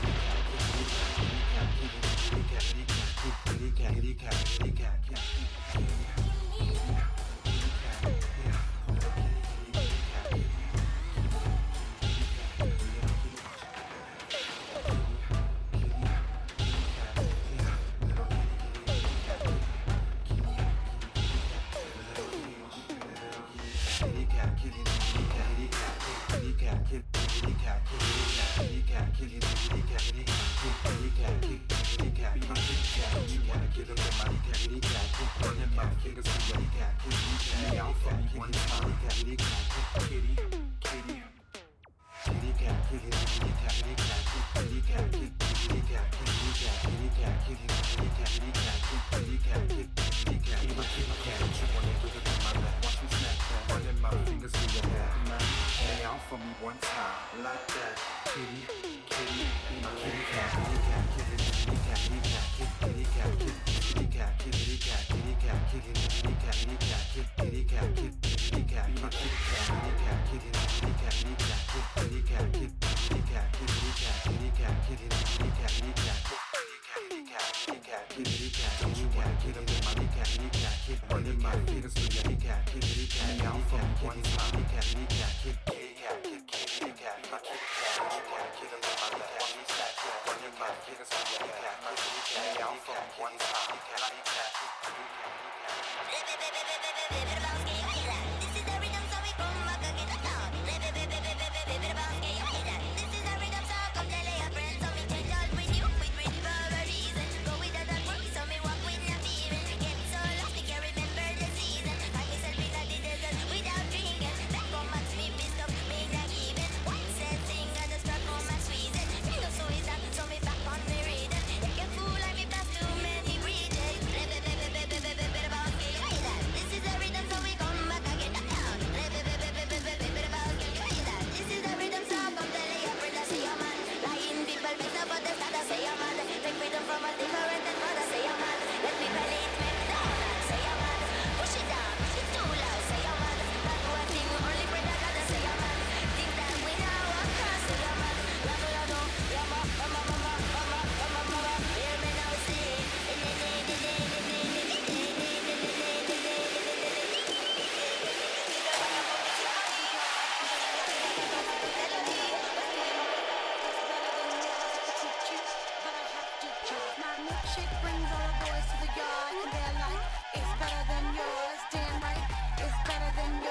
It's better than yours, damn right. It's better than yours. I can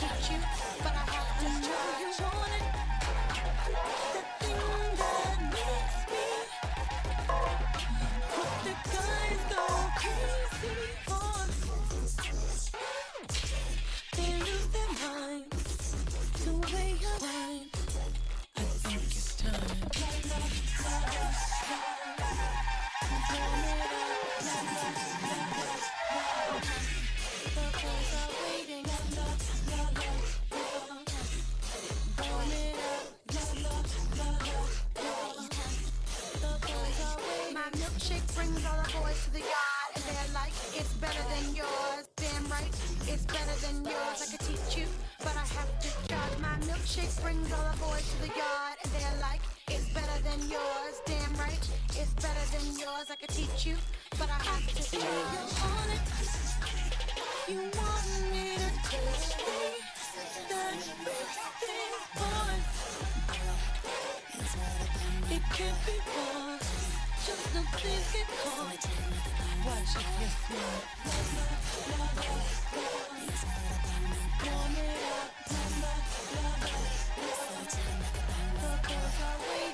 teach you, but I have to know you want it. The thing that makes me hope the guys go crazy for. They lose their minds the way you whine. I think it's time. The boys are waiting. Warm it up. The boys are waiting. My milkshake brings all the boys to the yard, and they're like, it's better than yours. Damn right, it's better than yours. I could teach you, but I have to charge. My milkshake brings all the boys to the yard, and they're like, it's better than yours. Damn right, it's better than yours. I could teach you, but I have to charge. You want it? You want me to teach me that thing, boy? It can't be wrong. Just don't think it caught. Watch it, yes, ma'am. Warm it up. The boys are waiting.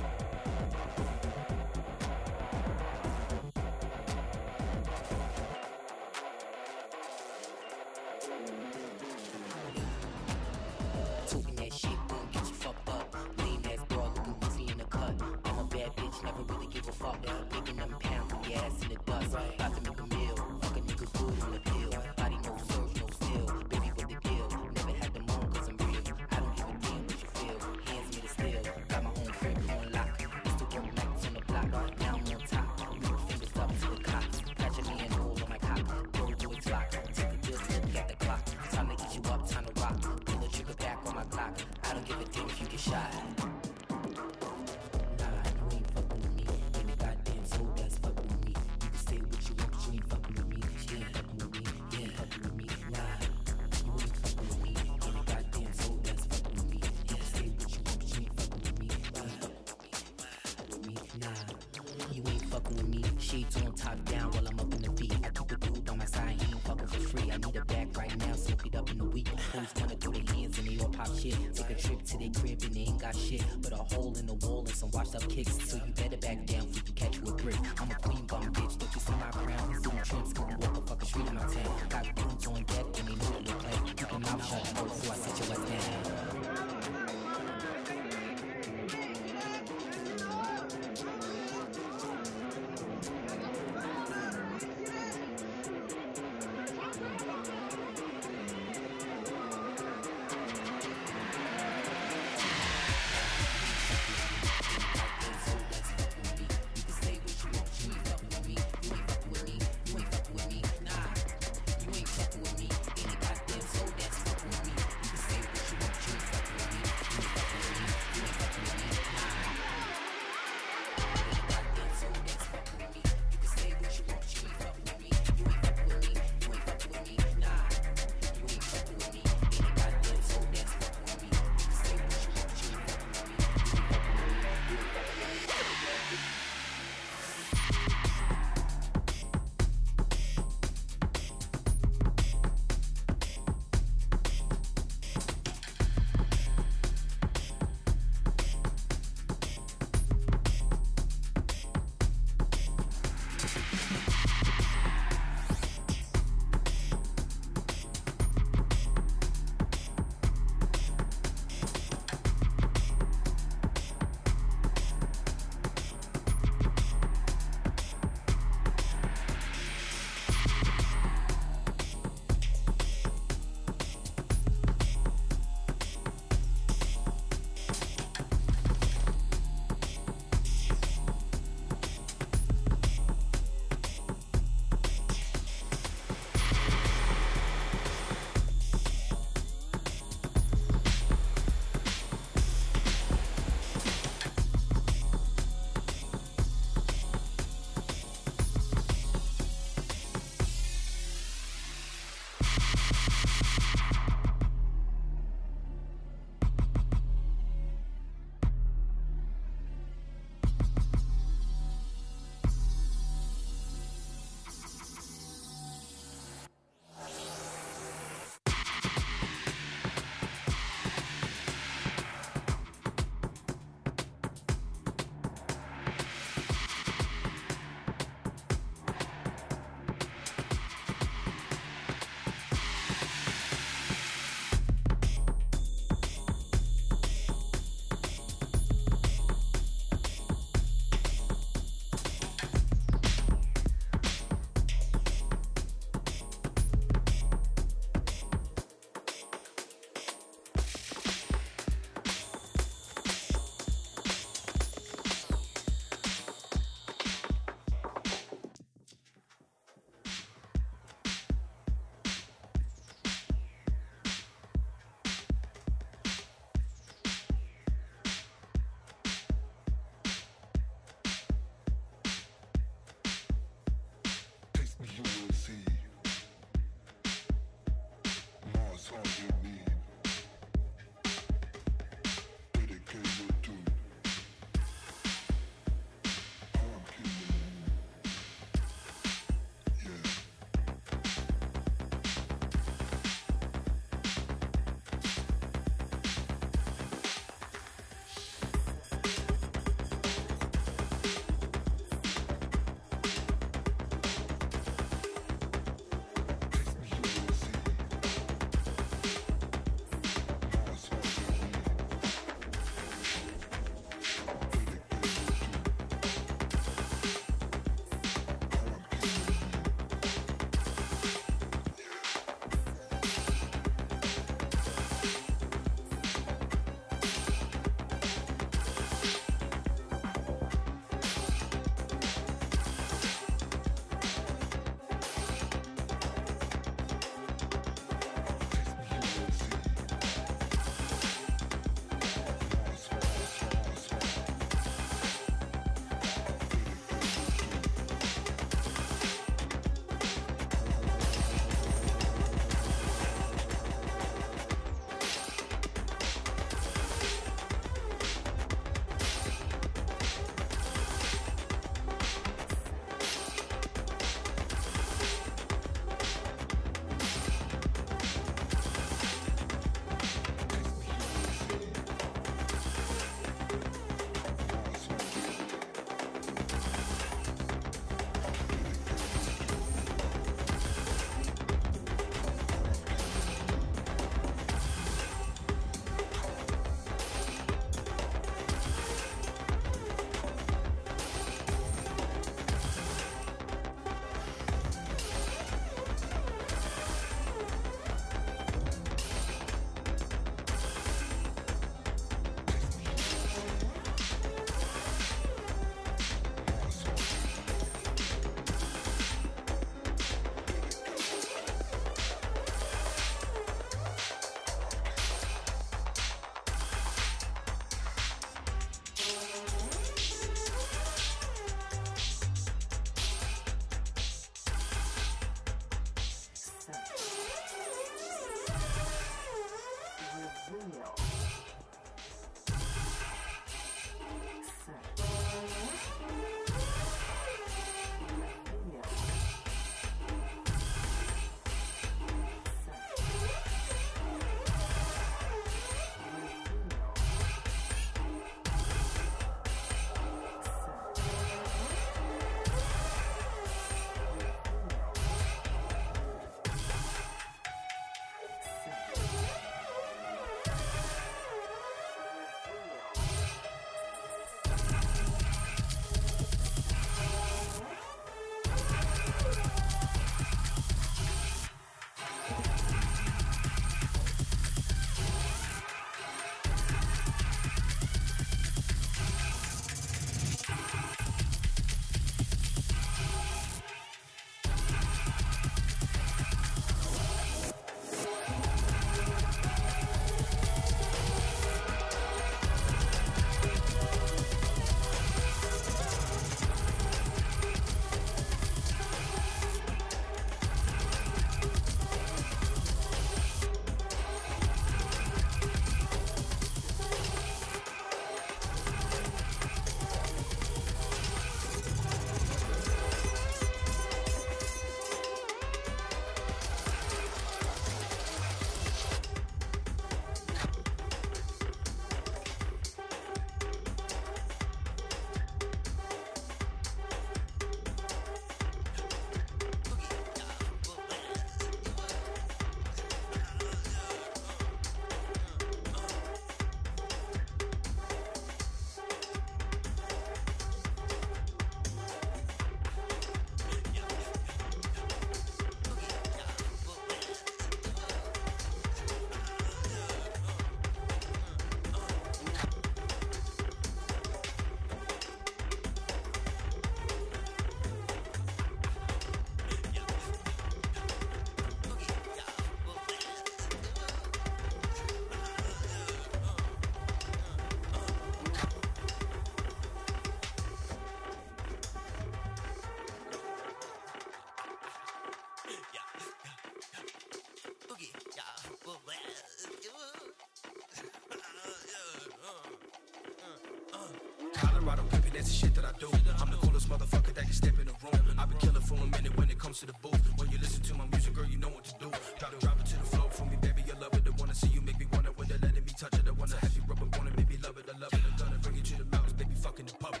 Desperado pimpin', that's the shit that I do. I'm the coolest motherfucker that can step in the room. I've been killing for a minute when it comes to the booth. When you listen to my music, girl, you know what to do. Drop it to the floor for me, baby, you love it. I wanna see you make me wanna, when they're letting me touch it. I wanna have you rub it, wanna make me love it. I love it, I'm gonna bring it to the mountains, baby, fucking in public.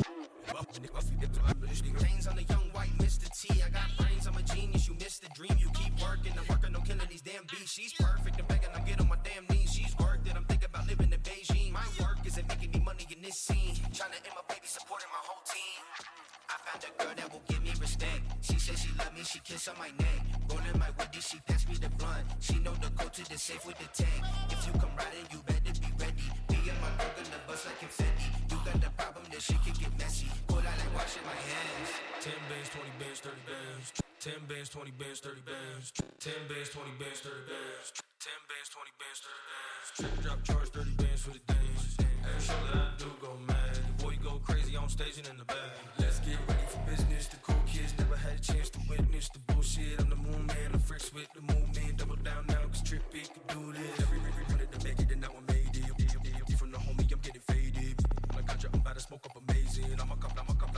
Chains on the young white Mr. T. I got brains, I'm a genius, you missed the dream. You keep working, I'm working on killing these damn beats. She's perfect, I'm begging, I'm getting on my damn knees. She's worked it, I'm thinking about living in Beijing. My work isn't making me money in this scene. Trying to end my baby, supporting my whole team. I found a girl that will give me respect. She said she love me, she kiss on my neck. Rolling my woody, she pass me the blunt. She know the code to the safe with the tank. If you come riding, you better be ready. Me and my girl gonna bust like confetti. You got the problem, that shit can get messy. Pull out like washing my hands. 10 bands, 20 bands, 30 bands. 10 bands, 20 bands, 30 bands. 10 bands, 20 bands, 30 bands. 10 bands, 20 bands, 30 bands. Trip drop charge, 30 bands for the dance. Every show that I do go mad. The boy go crazy on stage and in the back. Let's get ready for business. The cool kids never had a chance to witness the bullshit. I'm the moon man, I'm fresh with the movement. Double down now, cause Trippy can do this. Every wanted to make it and now I made it. From the homie, I'm getting faded. I got you, I'm about to smoke up amazing. I'm a cup,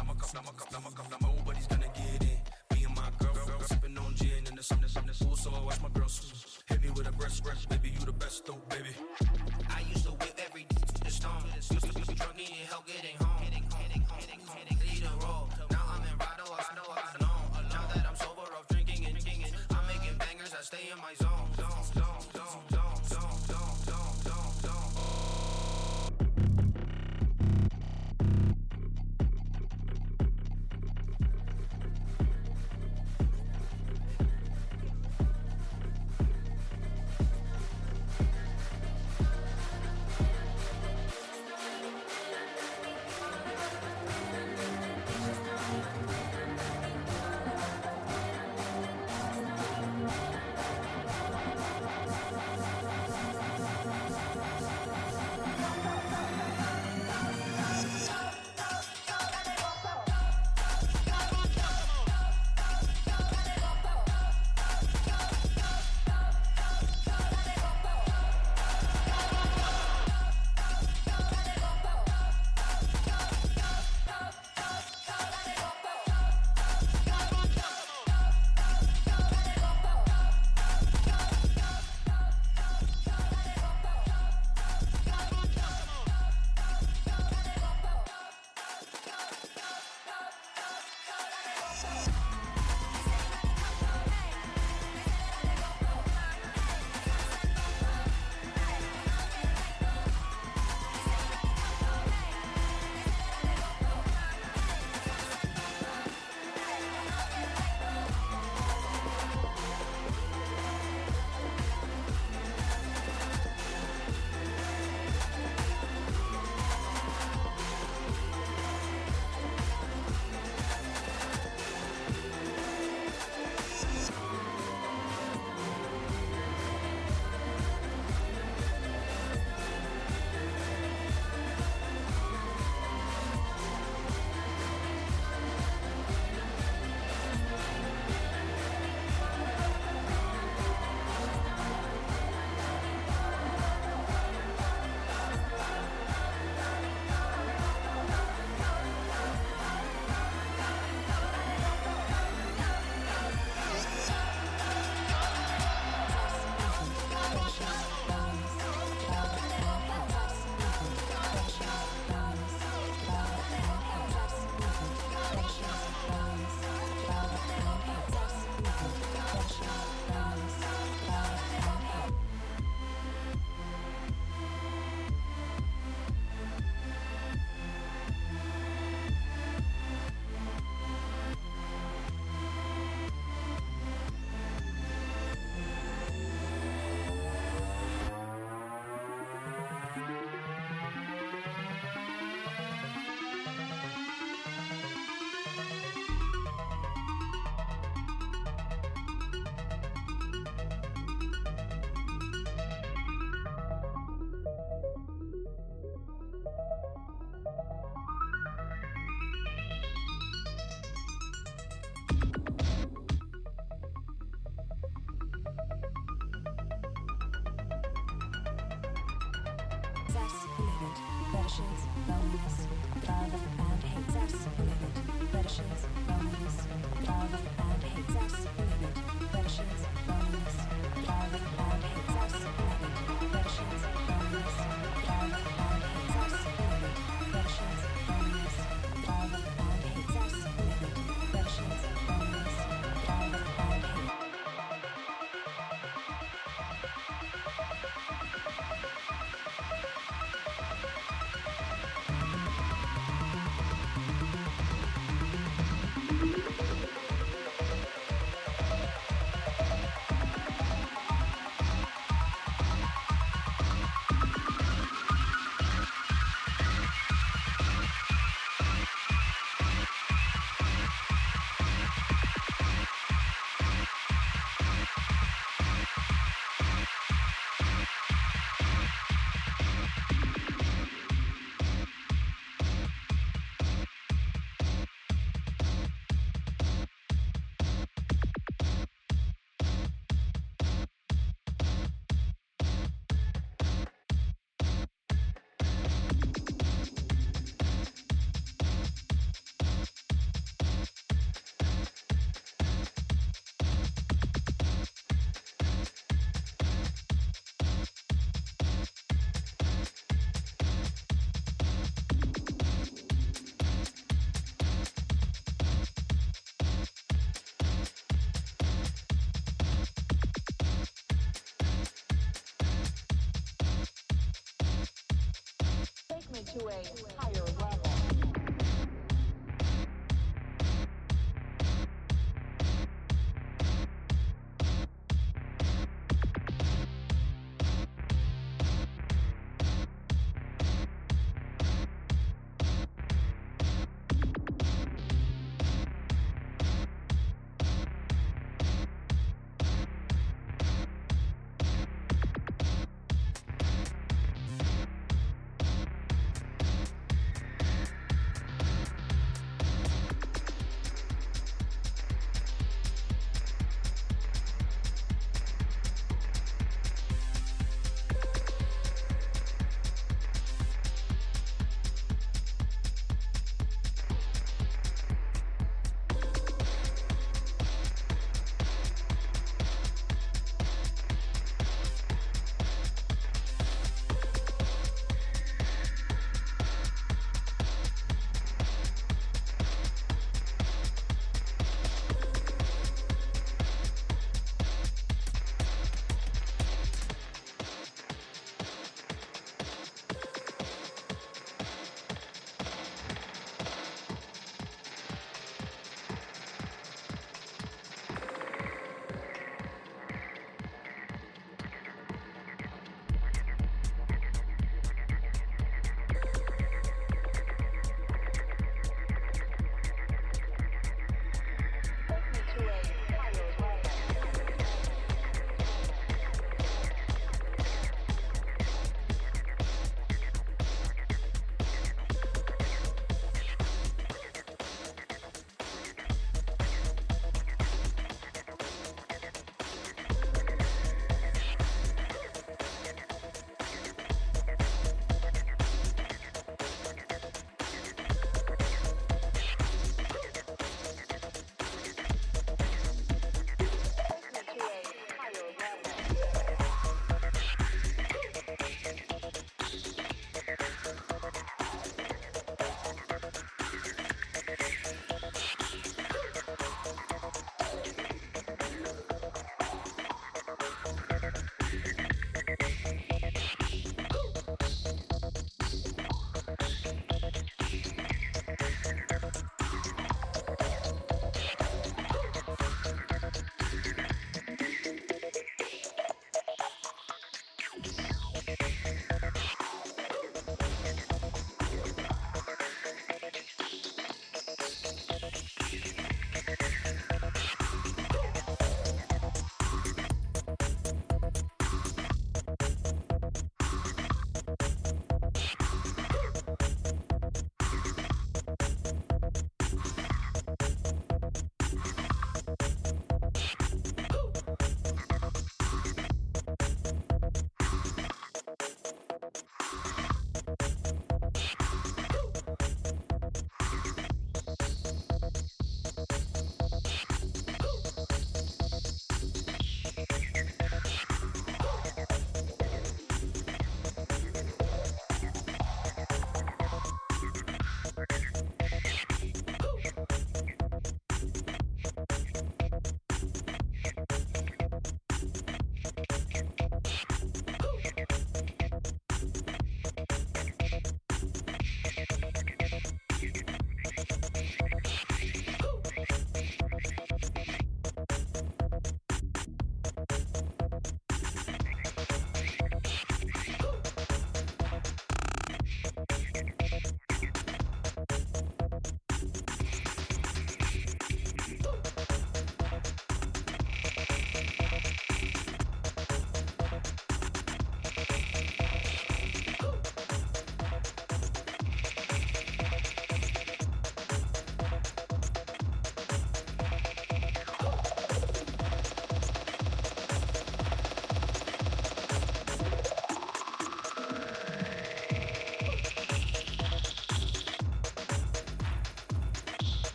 nobody's gonna get in. Me and my girl sipping on gin and the something cool, so I watch my girl hit me with a breast, baby, you the best though, baby. I used to whip every to the stone. Drunk needing help getting home. Lead a roll. Now I'm in Rado, I know I know. Now that I'm sober off drinking and I'm making bangers, I stay in my zone. Versions, loneliness, to a higher level.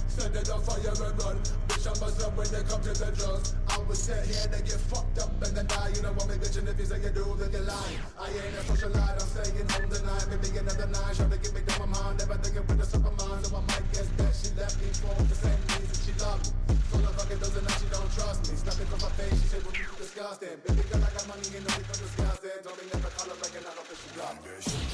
Set it on fire and run. Bitch, I must up when they come to the drugs. I was set here to get fucked up and then die. You don't want me bitching if you say you do, then you lie. I ain't a socialite, I'm staying home tonight. Maybe another nine, trying to get me down my mind. Never thinking with the super mind, so I might guess that she left me for the same reason she loved me. Full of fucking doesn't know she don't trust me. Snapping from my face, she said, well, you disgusting. Baby girl, I got money, you know we can discuss it. Don't be never call her back and I don't think she got me.